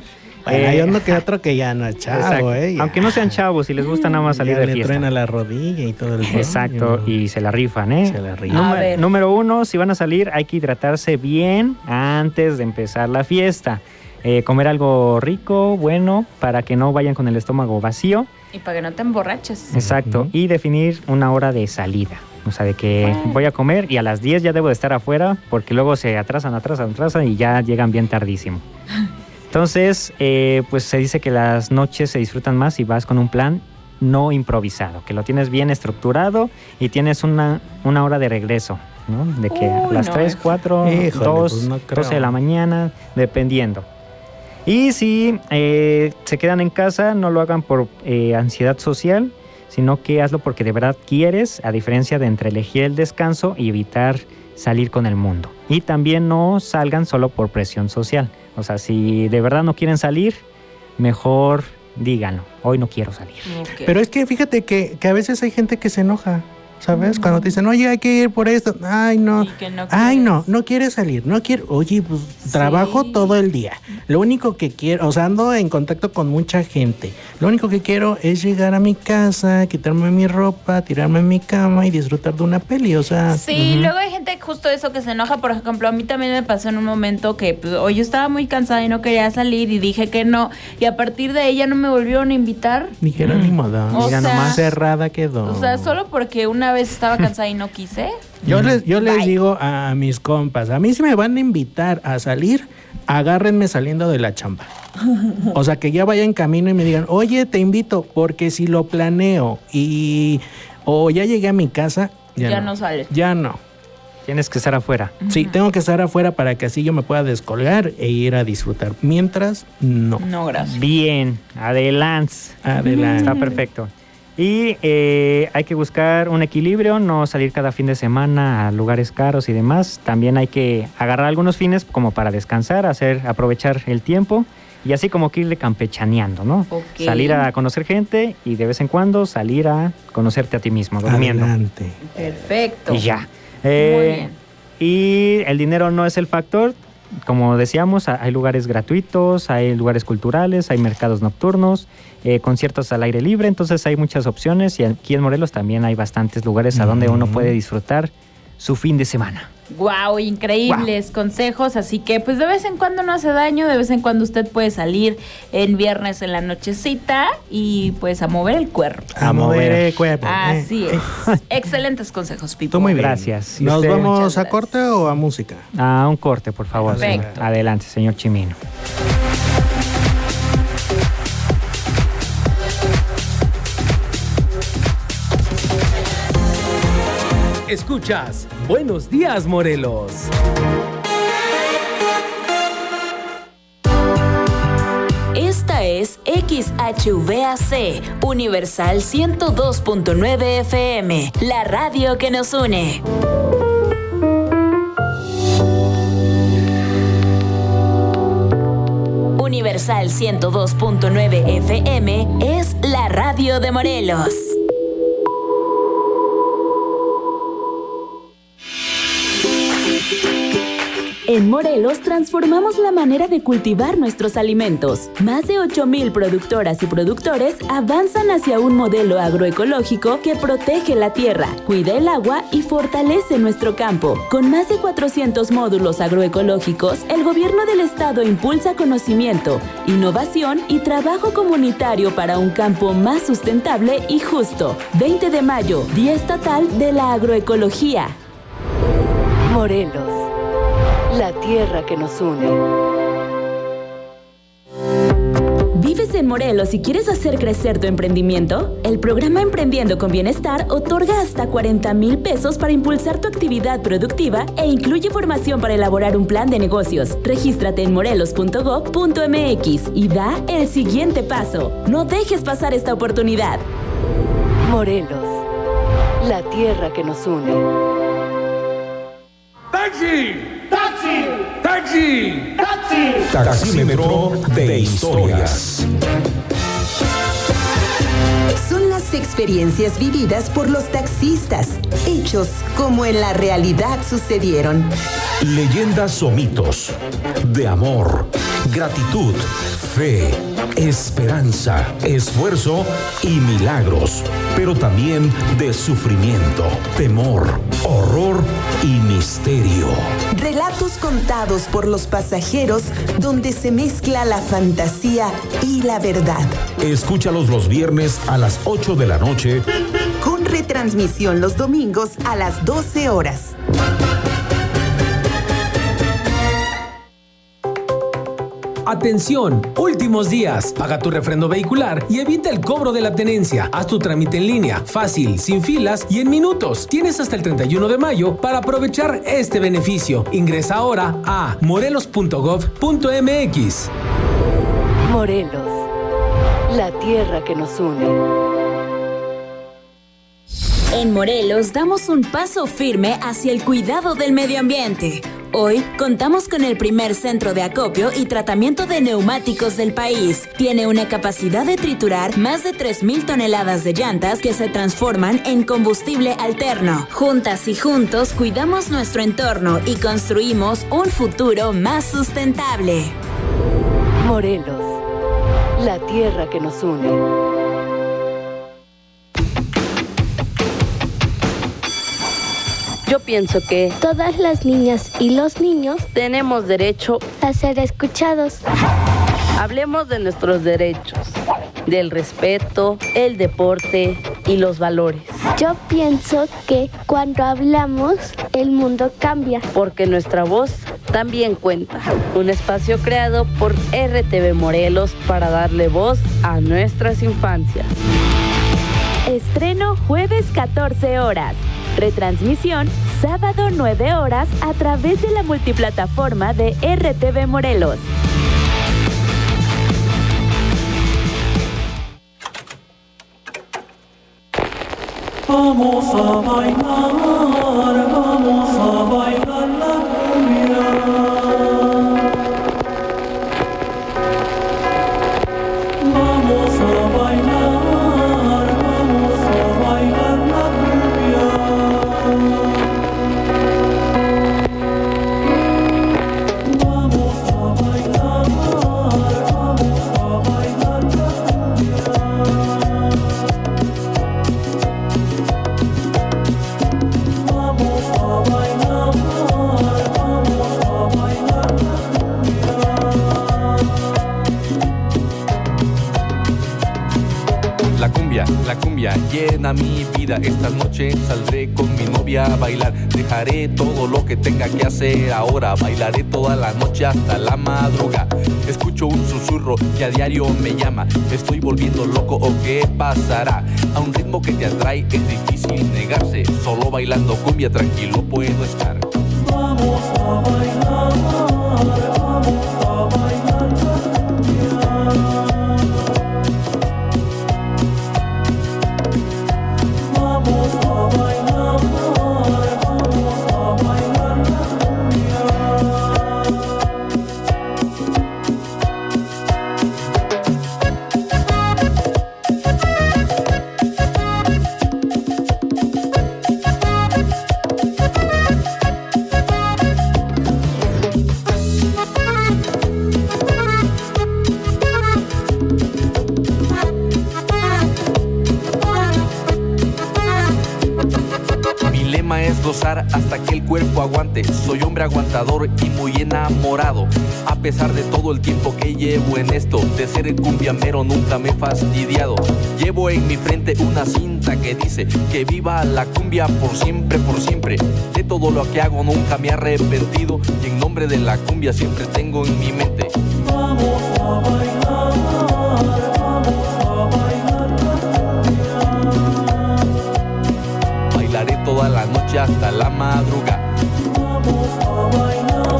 Hay uno que otro que ya no es chavo, Aunque no sean chavos, si les gusta nada más salir de fiesta. Le truena la rodilla y todo el rollo. Exacto, y se la rifan, Se la rifan. Número 1, si van a salir, hay que hidratarse bien antes de empezar la fiesta. Comer algo rico, bueno, para que no vayan con el estómago vacío. Y para que no te emborraches. Exacto, y definir una hora de salida. O sea, de que voy a comer y a las 10 ya debo de estar afuera, porque luego se atrasan y ya llegan bien tardísimo. Entonces, pues se dice que las noches se disfrutan más si vas con un plan no improvisado, que lo tienes bien estructurado y tienes una hora de regreso, ¿no? De que a las 3, 4, 2, 12 de la mañana, dependiendo. Y si se quedan en casa, no lo hagan por ansiedad social, sino que hazlo porque de verdad quieres, a diferencia de entre elegir el descanso y evitar salir con el mundo. Y también no salgan solo por presión social. O sea, si de verdad no quieren salir, mejor díganlo, hoy no quiero salir. Okay. Pero es que fíjate que a veces hay gente que se enoja, ¿sabes? Cuando te dicen, oye, hay que ir por esto. Ay, no. No quiere salir. No quiere. Oye, pues trabajo todo el día. Lo único que quiero, o sea, ando en contacto con mucha gente. Lo único que quiero es llegar a mi casa, quitarme mi ropa, tirarme en mi cama y disfrutar de una peli, o sea. Sí, luego hay gente justo eso que se enoja. Por ejemplo, a mí también me pasó en un momento que pues, yo estaba muy cansada y no quería salir y dije que no. Y a partir de ahí ya no me volvieron a invitar. Dijeron, ni modo. Mira, nomás cerrada quedó. O sea, solo porque una vez estaba cansada y no quise. Yo les digo a mis compas, a mí si me van a invitar a salir, agárrenme saliendo de la chamba. O sea, que ya vaya en camino y me digan, oye, te invito, porque si lo planeo o ya llegué a mi casa, ya no sales. Ya no. Tienes que estar afuera. Sí, tengo que estar afuera para que así yo me pueda descolgar e ir a disfrutar. Mientras, no. No, gracias. Bien, adelante. Está perfecto. Y hay que buscar un equilibrio, no salir cada fin de semana a lugares caros y demás. También hay que agarrar algunos fines como para descansar, aprovechar el tiempo y así como que irle campechaneando, ¿no? Okay. Salir a conocer gente y de vez en cuando salir a conocerte a ti mismo, durmiendo. Adelante. Perfecto. Y ya. Muy bien. Y el dinero no es el factor. Como decíamos, hay lugares gratuitos, hay lugares culturales, hay mercados nocturnos, conciertos al aire libre, entonces hay muchas opciones y aquí en Morelos también hay bastantes lugares a donde uno puede disfrutar su fin de semana. Wow, increíbles consejos, así que pues de vez en cuando no hace daño, de vez en cuando usted puede salir en viernes en la nochecita y pues a mover el cuerpo. A mover el cuerpo. Así es. Excelentes consejos, Pipo. Tú muy bien. Gracias. ¿Nos vamos a corte o a música? A un corte, por favor. Perfecto. Adelante, señor Chimino. Escuchas Buenos Días, Morelos. Esta es XHVAC, Universal 102.9 FM, la radio que nos une. Universal 102.9 FM es la radio de Morelos. En Morelos transformamos la manera de cultivar nuestros alimentos. Más de 8,000 productoras y productores avanzan hacia un modelo agroecológico que protege la tierra, cuida el agua y fortalece nuestro campo. Con más de 400 módulos agroecológicos, el gobierno del estado impulsa conocimiento, innovación y trabajo comunitario para un campo más sustentable y justo. 20 de mayo, Día Estatal de la Agroecología. Morelos, la tierra que nos une. ¿Vives en Morelos y quieres hacer crecer tu emprendimiento? El programa Emprendiendo con Bienestar otorga hasta 40,000 pesos para impulsar tu actividad productiva e incluye formación para elaborar un plan de negocios. Regístrate en morelos.gov.mx y da el siguiente paso. No dejes pasar esta oportunidad. Morelos, la tierra que nos une. ¡Taxi! ¡Taxi! ¡Taxi! ¡Taxi! Taxímetro de historias. Son las experiencias vividas por los taxistas, hechos como en la realidad sucedieron. Leyendas o mitos de amor, gratitud, fe, esperanza, esfuerzo y milagros, pero también de sufrimiento, temor, horror y misterio. Relatos contados por los pasajeros donde se mezcla la fantasía y la verdad. Escúchalos los viernes a las 8 de la noche. Con retransmisión los domingos a las 12 horas. Atención, últimos días. Paga tu refrendo vehicular y evita el cobro de la tenencia. Haz tu trámite en línea, fácil, sin filas y en minutos. Tienes hasta el 31 de mayo para aprovechar este beneficio. Ingresa ahora a morelos.gov.mx. Morelos, la tierra que nos une. En Morelos damos un paso firme hacia el cuidado del medio ambiente. Hoy contamos con el primer centro de acopio y tratamiento de neumáticos del país. Tiene una capacidad de triturar más de 3,000 toneladas de llantas que se transforman en combustible alterno. Juntas y juntos cuidamos nuestro entorno y construimos un futuro más sustentable. Morelos, la tierra que nos une. Yo pienso que todas las niñas y los niños tenemos derecho a ser escuchados. Hablemos de nuestros derechos, del respeto, el deporte y los valores. Yo pienso que cuando hablamos, el mundo cambia. Porque nuestra voz también cuenta. Un espacio creado por RTV Morelos para darle voz a nuestras infancias. Estreno jueves 14 horas. Retransmisión sábado 9 horas a través de la multiplataforma de RTV Morelos. Vamos a bailar la cumbia. Vamos a bailar la cumbia. Vamos a bailar la La cumbia llena mi vida. Esta noche saldré con mi novia a bailar. Dejaré todo lo que tenga que hacer ahora. Bailaré toda la noche hasta la madrugada. Escucho un susurro que a diario me llama. ¿Me estoy volviendo loco o qué pasará? A un ritmo que te atrae es difícil negarse. Solo bailando cumbia tranquilo puedo estar. Vamos a bailar la cumbia. Hasta que el cuerpo aguante. Soy hombre aguantador y muy enamorado. A pesar de todo el tiempo que llevo en esto, de ser el cumbiambero nunca me he fastidiado. Llevo en mi frente una cinta que dice que viva la cumbia por siempre, por siempre. De todo lo que hago nunca me he arrepentido y en nombre de la cumbia siempre tengo en mi mente. Vamos a bailar, bailaré toda la noche hasta la madrugada. Vamos a bailar,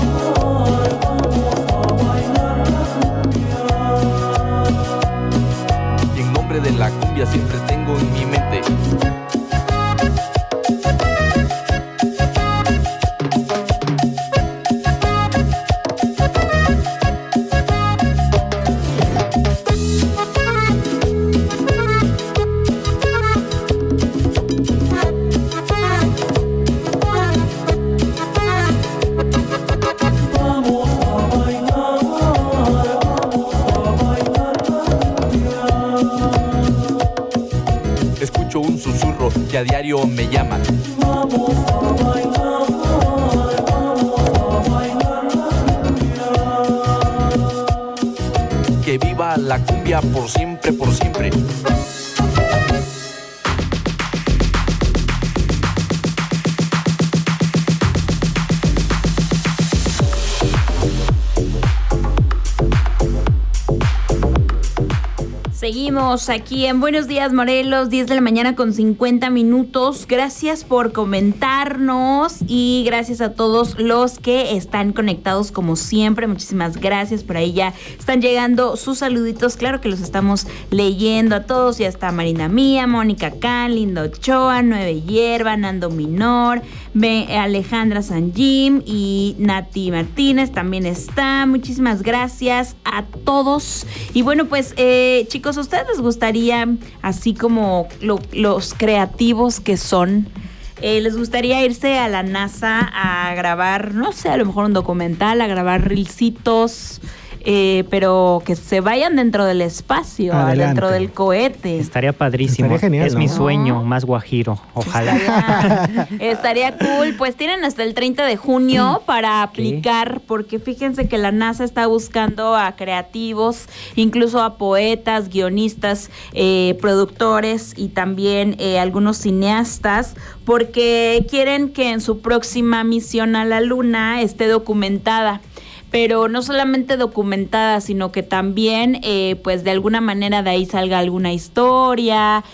y en nombre de la cumbia siempre tengo en mi mente. vamos a bailar. Escucho un susurro que a diario me llama. Vamos a bailar, Que viva la cumbia por siempre, por siempre. Seguimos aquí en Buenos Días Morelos, 10 de la mañana con 50 minutos. Gracias por comentarnos y gracias a todos los que están conectados como siempre. Muchísimas gracias. Por ahí ya están llegando sus saluditos. Claro que los estamos leyendo a todos. Ya está Marina Mía, Mónica Can, Linda Ochoa, Nueve Hierba, Nando Minor, Alejandra San Jim y Nati Martínez también está. Muchísimas gracias a todos. Y bueno, pues chicos, ¿a ustedes les gustaría, así como los creativos que son, les gustaría irse a la NASA a grabar, no sé, a lo mejor un documental, a grabar reelcitos, pero que se vayan dentro del espacio, dentro del cohete? Estaría padrísimo. Estaría genial, es mi sueño más guajiro, ojalá. Estaría cool. Pues tienen hasta el 30 de junio para aplicar, porque fíjense que la NASA está buscando a creativos, incluso a poetas, guionistas, productores y también algunos cineastas, porque quieren que en su próxima misión a la Luna esté documentada. Pero no solamente documentada, sino que también, pues de alguna manera de ahí salga alguna historia,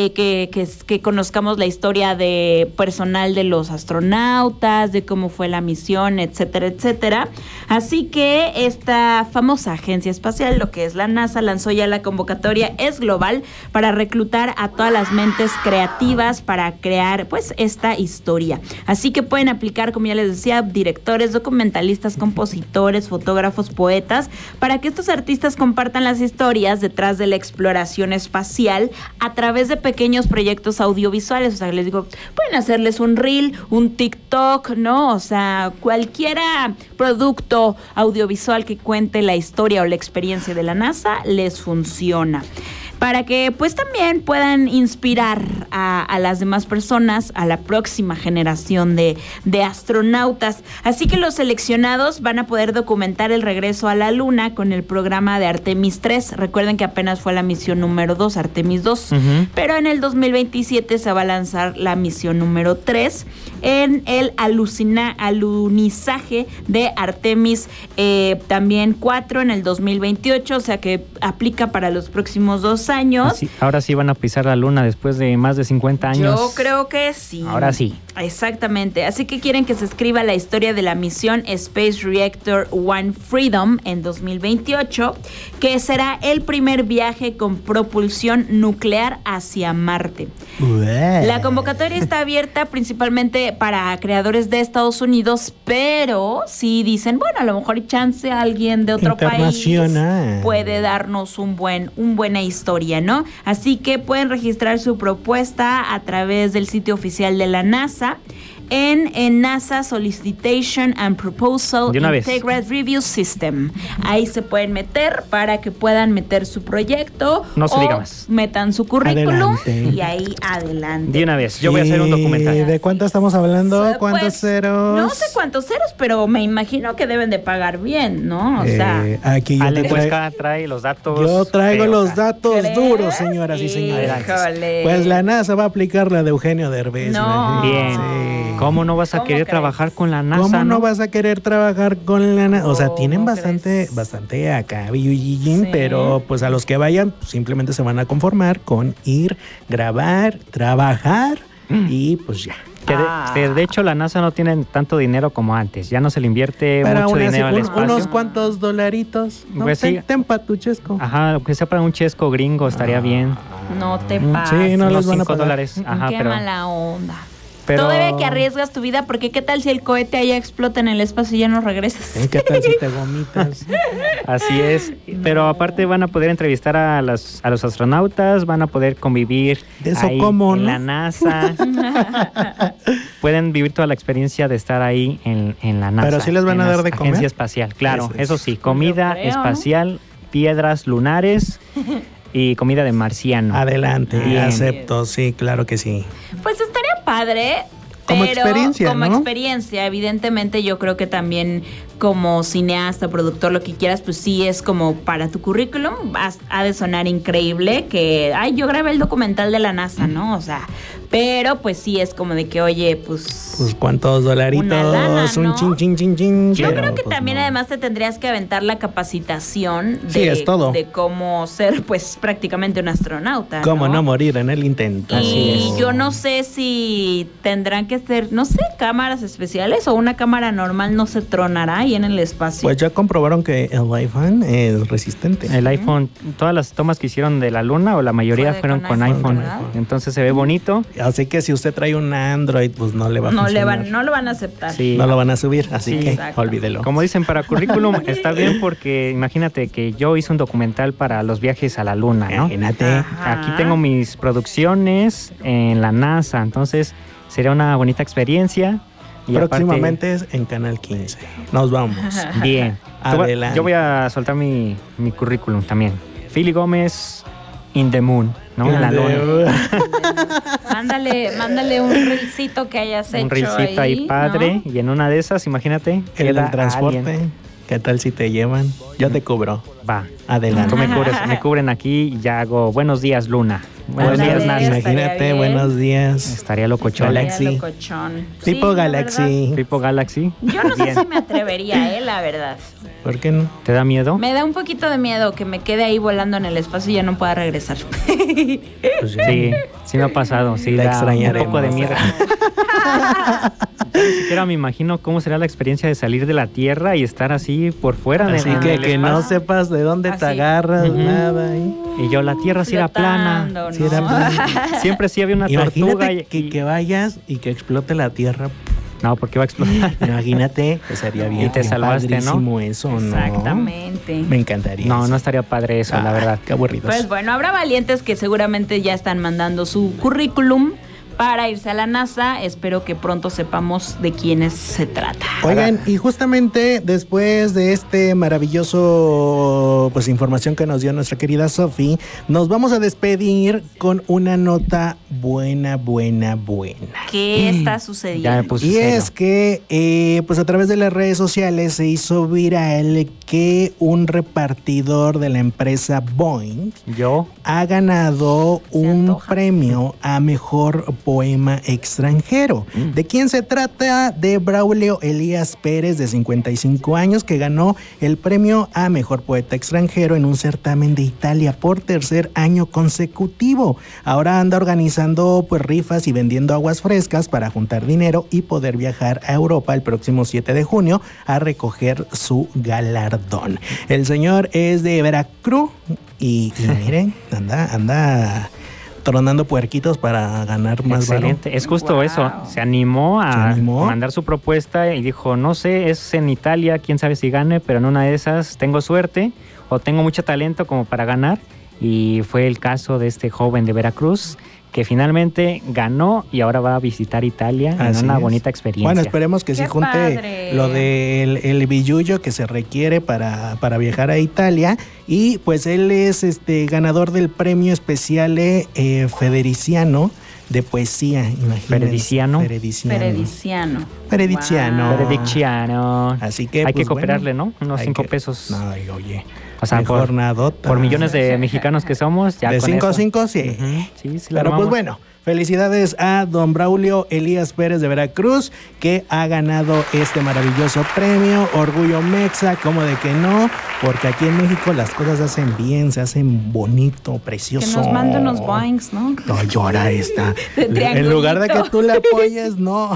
que conozcamos la historia personal de los astronautas, de cómo fue la misión, etcétera, etcétera. Así que esta famosa agencia espacial, lo que es la NASA, lanzó ya la convocatoria, es global, para reclutar a todas las mentes creativas para crear, pues, esta historia. Así que pueden aplicar, como ya les decía, directores, documentalistas, compositores, fotógrafos, poetas, para que estos artistas compartan las historias detrás de la exploración espacial a través de pequeños proyectos audiovisuales. O sea, les digo, pueden hacerles un reel, un TikTok, ¿no? O sea, cualquier producto audiovisual que cuente la historia o la experiencia de la NASA les funciona, para que pues también puedan inspirar a las demás personas, a la próxima generación de astronautas. Así que los seleccionados van a poder documentar el regreso a la Luna con el programa de Artemis 3. Recuerden que apenas fue la misión número 2, Artemis 2, pero en el 2027 se va a lanzar la misión número 3 en el alunizaje de Artemis también 4 en el 2028, o sea que aplica para los próximos 2 años. Ahora sí van a pisar la Luna después de más de 50 años. Yo creo que sí. Ahora sí. Exactamente. Así que quieren que se escriba la historia de la misión Space Reactor 1 Freedom en 2028, que será el primer viaje con propulsión nuclear hacia Marte. La convocatoria está abierta principalmente para creadores de Estados Unidos, pero si dicen, bueno, a lo mejor chance a alguien de otro país puede darnos buena historia, ¿no? Así que pueden registrar su propuesta a través del sitio oficial de la NASA en NASA Solicitation and Proposal Integrated Review System. Ahí se pueden meter para que puedan meter su proyecto, no se diga más, metan su currículum y ahí adelante. De una vez, yo voy a hacer un documental. ¿De cuánto estamos hablando? ¿Cuántos ceros? No sé cuántos ceros, pero me imagino que deben de pagar bien, ¿no? O sea, aquí yo Ale Huesca trae los datos. Yo traigo los datos duros, señoras y señores. Híjole. Pues la NASA va a aplicar la de Eugenio Derbez. No. Bien. Sí. ¿Cómo no vas a querer trabajar con la NASA? ¿Cómo no vas a querer trabajar con la NASA? O sea, tienen bastante acá, pero pues a los que vayan simplemente se van a conformar con ir, grabar, trabajar y pues ya. Que de hecho la NASA no tiene tanto dinero como antes. Ya no se le invierte mucho dinero al espacio. Unos cuantos dolaritos. ¿No? Pues sí. Ten pa' tu chesco. Ajá, aunque sea para un chesco gringo estaría bien. No te pases. Sí, no les van a pagar. $5. Ajá, Qué mala onda. Todavía que arriesgas tu vida, porque ¿qué tal si el cohete allá explota en el espacio y ya no regresas? ¿Qué tal si te vomitas? Así es, pero aparte van a poder entrevistar a los astronautas, van a poder convivir ahí en la NASA. Pueden vivir toda la experiencia de estar ahí en la NASA. Pero sí les van a dar de comer. Agencia espacial, claro, eso sí, comida espacial, piedras lunares. y comida de marciano. Adelante, Bien. acepto, sí, claro que sí. Pues estaría padre. Como pero experiencia, como ¿no? experiencia, evidentemente yo creo que también como cineasta, productor, lo que quieras, pues sí es como para tu currículum, ha de sonar increíble que, yo grabé el documental de la NASA, ¿no? O sea, pero pues sí es como de que, oye, pues ¿cuántos dolaritos? una lana, ¿no? Un chin. Yo pero, creo que pues, también no. además te tendrías que aventar la capacitación Sí, es todo. de cómo ser pues prácticamente un astronauta, ¿Cómo no morir en el intento? Y yo no sé si tendrán que ser, no sé, cámaras especiales o una cámara normal no se tronará ahí en el espacio. Pues ya comprobaron que el iPhone es resistente. El iPhone, todas las tomas que hicieron de la luna o la mayoría fueron con iPhone. Entonces se ve bonito. Así que si usted trae un Android, pues no le va a funcionar. No lo van a aceptar. Sí. No lo van a subir, así Sí, que exacto. olvídelo. Como dicen, para currículum está bien porque imagínate que yo hice un documental para los viajes a la luna, ¿no? Imagínate. Aquí tengo mis producciones en la NASA, entonces sería una bonita experiencia. Y próximamente es en Canal 15. Nos vamos. aparte, bien. Adelante. Yo voy a soltar mi currículum también. Philly Gómez in the moon, ¿no? En la luna. Mándale un reelcito que hayas hecho Un reelcito ahí padre. ¿no? Y en una de esas, imagínate, El queda del transporte. alguien. ¿Qué tal si te llevan? Yo te cubro. Va. Adelante. Tú me cubren aquí y ya hago buenos días, Luna. Buenos días, NASA. Imagínate, buenos días. Estaría locochón. Galaxy. Locochón. Tipo Sí, la Galaxy. Tipo Galaxy. Yo no sé Bien. si me atrevería, la verdad. ¿Por qué no? ¿Te da miedo? Me da un poquito de miedo que me quede ahí volando en el espacio y ya no pueda regresar. Pues ya. Sí, sí me ha pasado. Sí, Te da un extrañaremos. poco de miedo. Yo ni siquiera me imagino cómo será la experiencia de salir de la Tierra y estar así por fuera. Así en que el no espacio. sepas de dónde te Así. agarras, Ujú. nada. ahí. Y yo, la Tierra sí era plana. Flotando, Sí era ¿no? plana. Siempre sí había una tortuga. Imagínate que vayas y que explote la Tierra. No, porque va a explotar. Imagínate, que sería bien. Y te salvaste, ¿no? Padrísimo eso, ¿no? Exactamente. Me encantaría. No, eso. no estaría padre eso, la verdad. Qué aburridos. Pues bueno, habrá valientes que seguramente ya están mandando su currículum para irse a la NASA. Espero que pronto sepamos de quiénes se trata. Oigan, y justamente después de este maravilloso información que nos dio nuestra querida Sofi, nos vamos a despedir con una nota buena. ¿Qué está sucediendo? Ya me puse Y serio. es que a través de las redes sociales se hizo viral que un repartidor de la empresa Boeing Yo, ha ganado un antoja. premio a mejor poema extranjero. ¿De quién se trata? De Braulio Elías Pérez, de 55 años, que ganó el premio a mejor poeta extranjero en un certamen de Italia por tercer año consecutivo. Ahora anda organizando rifas y vendiendo aguas frescas para juntar dinero y poder viajar a Europa el próximo 7 de junio a recoger su galardón. El señor es de Veracruz y miren, anda tronando puerquitos para ganar más valor. excelente. Es justo eso. Se animó a ¿Se animó? mandar su propuesta y dijo, no sé, es en Italia, quién sabe si gane, pero en una de esas tengo suerte o tengo mucho talento como para ganar. Y fue el caso de este joven de Veracruz que finalmente ganó y ahora va a visitar Italia en Así una es. bonita experiencia. Bueno, esperemos que sí ¡Qué junte padre! lo del el billullo que se requiere para viajar a Italia. Y pues él es ganador del premio especial Federiciano de poesía. Imagínense. Ferediciano. Ferediciano. Ferediciano. Ferediciano. Así que hay que pues, cooperarle, bueno, ¿no? Unos hay 5 que- pesos. No, oye. O sea, mejor nadota. por millones de mexicanos que somos, ya de con 5 a eso. 5, sí. Ujú, sí, sí la Pero pues armamos. bueno, felicidades a don Braulio Elías Pérez de Veracruz, que ha ganado este maravilloso premio. Orgullo Mexa, como de que no, porque aquí en México las cosas se hacen bien, se hacen bonito, Que precioso. nos manden unos Boeings, ¿no? No, llora esta. De En lugar de que triangulito. tú la apoyes, no.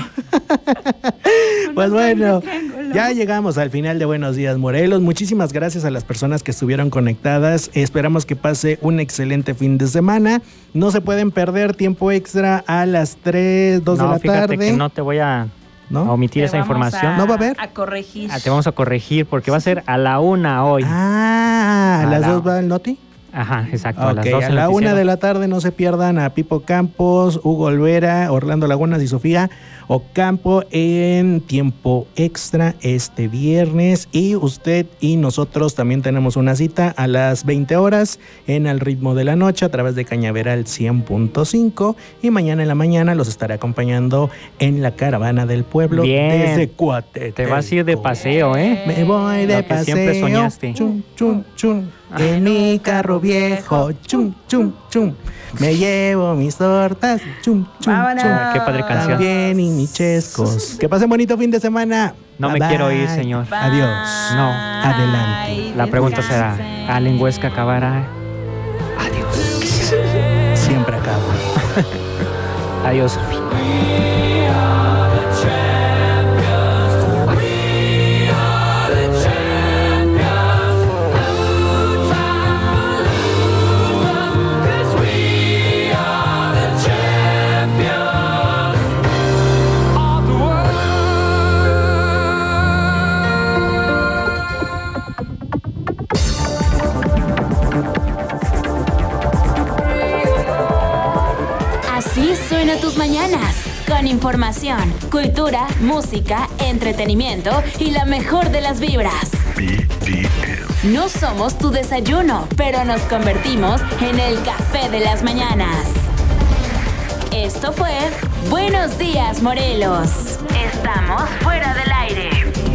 Pues bueno, ya llegamos al final de Buenos Días, Morelos. Muchísimas gracias a las personas que estuvieron conectadas. Esperamos que pase un excelente fin de semana. No se pueden perder tiempo extra a las 2 de la fíjate tarde. que no te voy a omitir Te esa vamos información. ¿No va a haber? A corregir. Te vamos a corregir porque va a ser a la 1 hoy. ¿A las 2 va el Noti? Ajá, exacto. A las Ok, 12 a la 1 de la tarde no se pierdan a Pipo Campos, Hugo Olvera, Orlando Lagunas y Sofía Ocampo en Tiempo Extra este viernes. Y usted y nosotros también tenemos una cita a las 20 horas en Al Ritmo de la Noche a través de Cañaveral 100.5. Y mañana en la mañana los estaré acompañando en la Caravana del Pueblo. Bien. Desde Cuate. Te vas a ir de paseo, ¿eh? Me voy de Lo que paseo. siempre soñaste. Chum, chum, chum. En mi carro viejo. Chum, chum, chum. Me llevo mis tortas. Chum, chum, chum. Qué padre canción. También y mis chescos. Que pasen bonito fin de semana. No me Bye, quiero bye. ir, señor. Adiós. No. Adelante. La pregunta será, ¿Allen Huesca acabará? Siempre acaba. Adiós. Así suena tus mañanas, con información, cultura, música, entretenimiento y la mejor de las vibras. No somos tu desayuno, pero nos convertimos en el café de las mañanas. Esto fue Buenos Días, Morelos. Estamos fuera del aire.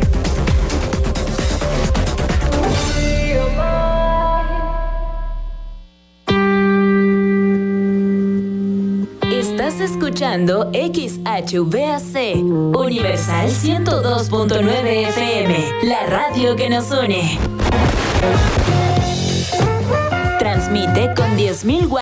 Estás escuchando XHVAC, Universal 102.9 FM, la radio que nos une. Transmite con 10.000 watts.